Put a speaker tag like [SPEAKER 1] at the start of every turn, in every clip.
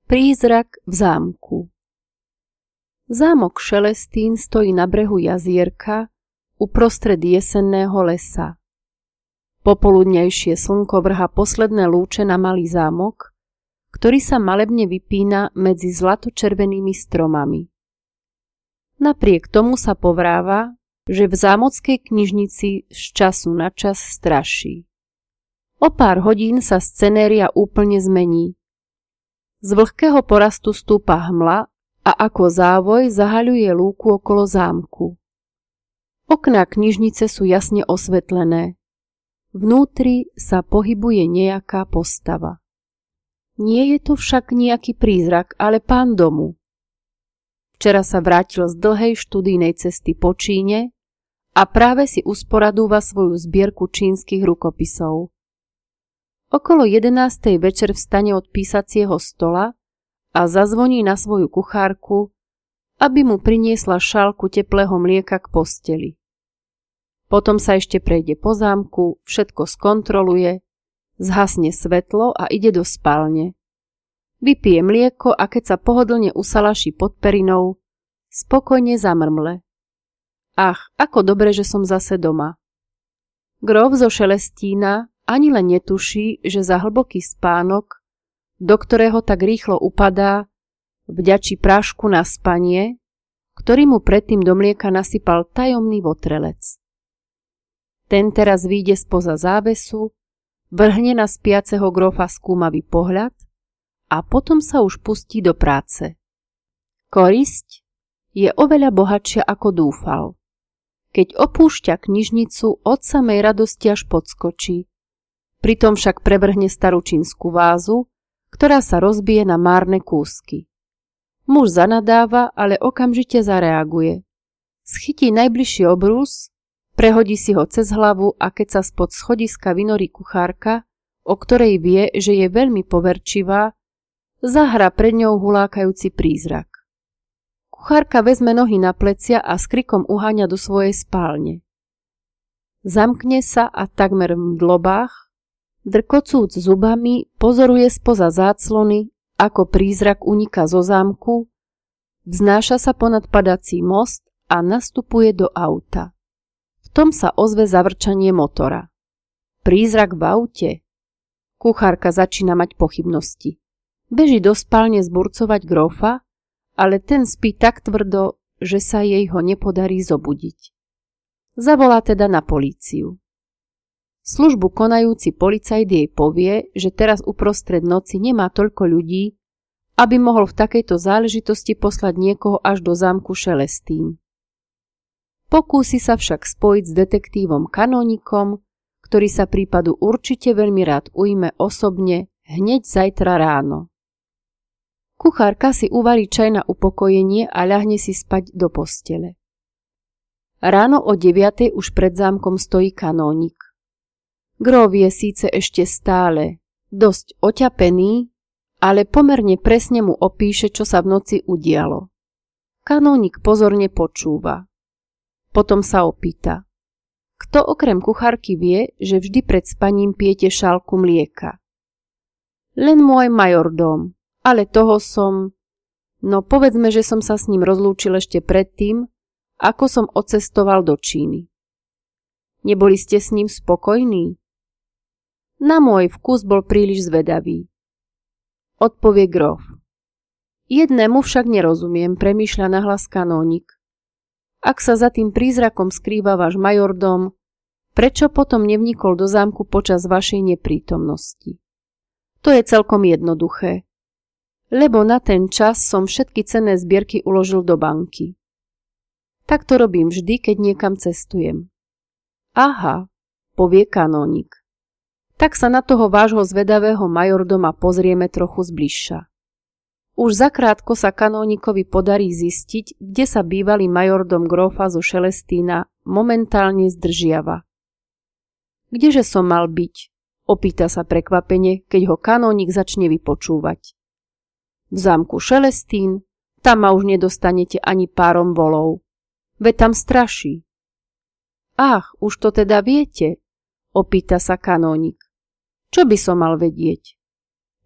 [SPEAKER 1] Prízrak v zámku. Zámok Šelestín stojí na brehu jazierka uprostred jesenného lesa. Popoludnejšie slnko vrhá posledné lúče na malý zámok, ktorý sa malebne vypína medzi zlatočervenými stromami. Napriek tomu sa povráva, že v zámockej knižnici z času na čas straší. O pár hodín sa scenéria úplne zmení. Z vlhkého porastu stúpa hmla a ako závoj zahaľuje lúku okolo zámku. Okná knižnice sú jasne osvetlené. Vnútri sa pohybuje nejaká postava. Nie je to však nejaký prízrak, ale pán domu. Včera sa vrátil z dlhej študijnej cesty po Číne a práve si usporadúva svoju zbierku čínskych rukopisov. Okolo 11. večer vstane od písacieho stola a zazvoní na svoju kuchárku, aby mu priniesla šálku teplého mlieka k posteli. Potom sa ešte prejde po zámku, všetko skontroluje, zhasne svetlo a ide do spálne. Vypije mlieko a keď sa pohodlne usalaší pod perinou, spokojne zamrmle. Ach, ako dobre, že som zase doma. Grof zo Šelestína ani len netuší, že za hlboký spánok, do ktorého tak rýchlo upadá, vďačí prášku na spanie, ktorý mu predtým do mlieka nasypal tajomný votrelec. Ten teraz vyjde spoza závesu, vrhne na spiaceho grofa skúmavý pohľad a potom sa už pustí do práce. Korisť je oveľa bohatšia ako dúfal. Keď opúšťa knižnicu, od samej radosti až podskočí. Pritom však prevrhne starú čínsku vázu, ktorá sa rozbije na márne kúsky. Muž zanadáva, ale okamžite zareaguje. Schytí najbližší obrus, prehodí si ho cez hlavu a keď sa spod schodiska vynorí kuchárka, o ktorej vie, že je veľmi poverčivá, zahrá pred ňou hulákajúci prízrak. Kuchárka vezme nohy na plecia a s krikom uháňa do svojej spálne. Zamkne sa a takmer v mdlobách, drkocúc zubami, pozoruje spoza záclony, ako prízrak uniká zo zámku, vznáša sa ponad padací most a nastupuje do auta. V tom sa ozve zavrčanie motora. Prízrak v aute? Kuchárka začína mať pochybnosti. Beží do spálne zburcovať grofa, ale ten spí tak tvrdo, že sa jej ho nepodarí zobudiť. Zavolá teda na políciu. Službu konajúci policajt jej povie, že teraz uprostred noci nemá toľko ľudí, aby mohol v takejto záležitosti poslať niekoho až do zámku Šelestín. Pokúsi sa však spojiť s detektívom Kanónikom, ktorý sa prípadu určite veľmi rád ujme osobne hneď zajtra ráno. Kuchárka si uvarí čaj na upokojenie a ľahne si spať do postele. Ráno o 9:00 už pred zámkom stojí Kanónik. Grof je síce ešte stále dosť oťapený, ale pomerne presne mu opíše, čo sa v noci udialo. Kanónik pozorne počúva. Potom sa opýta. Kto okrem kuchárky vie, že vždy pred spaním pijete šálku mlieka? Len môj majordóm, ale toho som... No povedzme, že som sa s ním rozlúčil ešte predtým, ako som odcestoval do Číny. Neboli ste s ním spokojní? Na môj vkus bol príliš zvedavý. Odpovie grof. Jednému však nerozumiem, premýšľa nahlas Kanónik. Ak sa za tým prízrakom skrýva váš majordóm, prečo potom nevnikol do zámku počas vašej neprítomnosti? To je celkom jednoduché. Lebo na ten čas som všetky cenné zbierky uložil do banky. Tak to robím vždy, keď niekam cestujem. Aha, povie Kanónik. Tak sa na toho vášho zvedavého majordoma pozrieme trochu zbližša. Už zakrátko sa Kanónikovi podarí zistiť, kde sa bývalý majordom grófa zo Šelestína momentálne zdržiava. Kdeže som mal byť? Opýta sa prekvapene, keď ho Kanónik začne vypočúvať. V zámku Šelestín, tam ma už nedostanete ani párom volov. Veď tam straší. Ach, už to teda viete? Opýta sa Kanónik. Čo by som mal vedieť?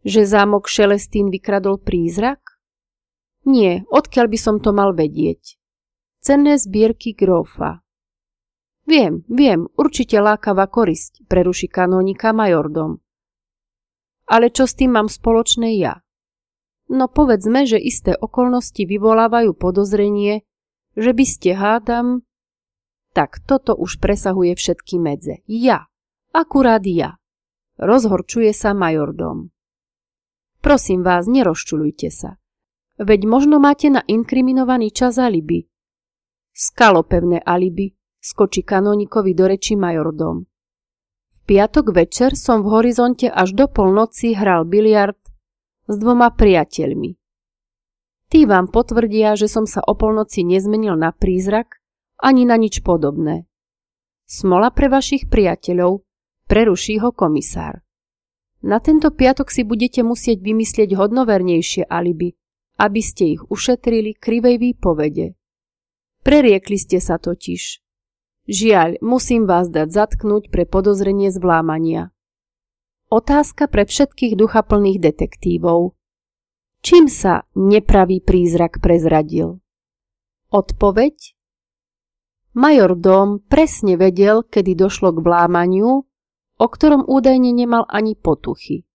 [SPEAKER 1] Že zámok Šelestín vykradol prízrak? Nie, odkiaľ by som to mal vedieť? Cenné zbierky grófa. Viem, určite lákavá korisť, preruší kanónika majordom. Ale čo s tým mám spoločné ja? No povedzme, že isté okolnosti vyvolávajú podozrenie, že by ste hádam... Tak toto už presahuje všetky medze. Ja. Akurát ja. Rozhorčuje sa majordom. Prosím vás, nerozčuľujte sa. Veď možno máte na inkriminovaný čas alibi. Skalopevné alibi, skočí kanonikovi do reči majordom. V piatok večer som v Horizonte až do polnoci hral biliard s 2 priateľmi. Tí vám potvrdia, že som sa o polnoci nezmenil na prízrak ani na nič podobné. Smola pre vašich priateľov, preruší ho komisár. Na tento piatok si budete musieť vymyslieť hodnovernejšie alibi, aby ste ich ušetrili krivej výpovede. Preriekli ste sa totiž. Žiaľ, musím vás dať zatknúť pre podozrenie z vlámania. Otázka pre všetkých duchaplných detektívov. Čím sa nepravý prízrak prezradil? Odpoveď? Majordóm presne vedel, kedy došlo k vlámaniu, o ktorom údajne nemal ani potuchy.